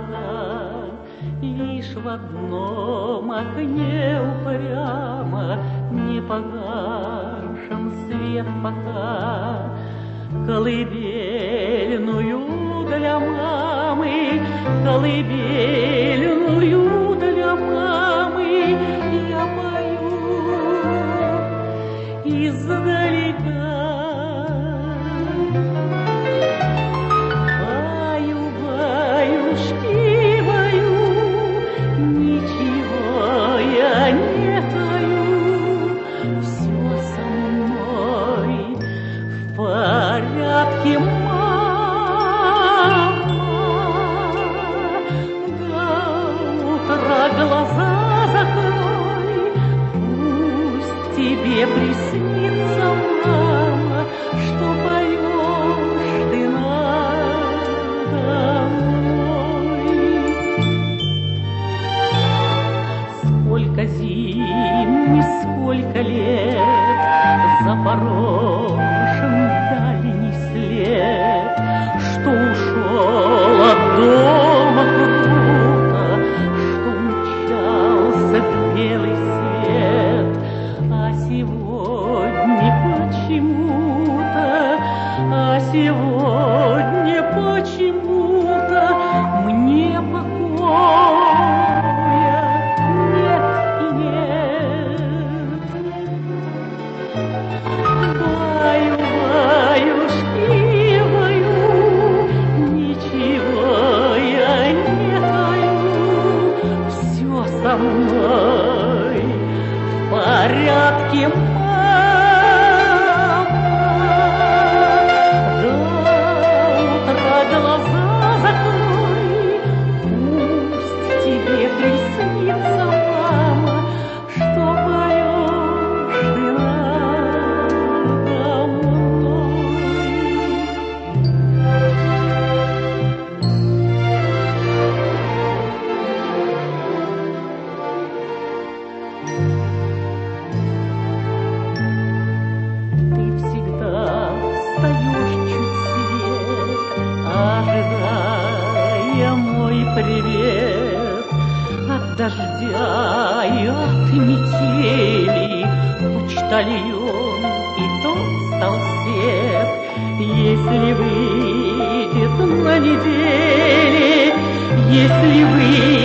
глаза, лишь в одном окне упрямо, не погашен свет пока. Колыбельную для мамы, колыбельную для мамы я пою издалека. Баю, баюшки, баю, ничего я не таю, все со мной в порядке, мама. До утра глаза закрой, пусть тебе приснится, мама, что поешь ты надо мной. Сколько зим, сколько лет запорошен дальний след, что ушел от дома круто, что умчался в белый свет. А сегодня почему-то мне покоя нет и нет. Баю, баюшки, баю, ничего я не таю, все со мной в порядке, мама. До утра глаза закрой, пусть тебе приснится, мама, что поешь ты надо мной. Ты всегда встаешь чуть свет, ожидая мой привет. От дождя и от метели почтальон и тот стал свет. Если выйдет на неделе, если выйдет